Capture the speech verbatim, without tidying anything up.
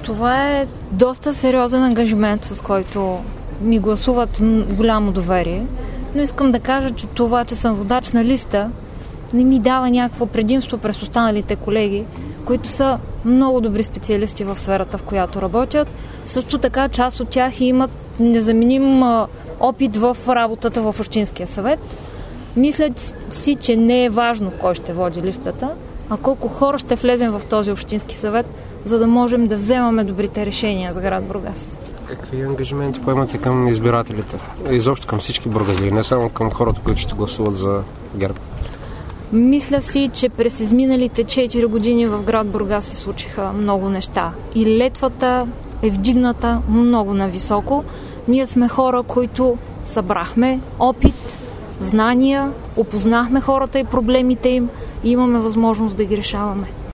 Това е доста сериозен ангажимент, с който ми гласуват голямо доверие. Но искам да кажа, че това, че съм водач на листа, не ми дава някакво предимство през останалите колеги, които са много добри специалисти в сферата, в която работят. Също така част от тях имат незаменим опит в работата в Общинския съвет. Мисля си, че не е важно кой ще води листата, а колко хора ще влезем в този Общински съвет, за да можем да вземаме добрите решения за град Бургас. Какви ангажименти поемате към избирателите? Изобщо към всички бургазли, не само към хората, които ще гласуват за ГЕРБ? Мисля си, че през изминалите четири години в град Бургас се случиха много неща. И летвата е вдигната много нависоко. Ние сме хора, които събрахме опит, знания, опознахме хората и проблемите им и имаме възможност да ги решаваме.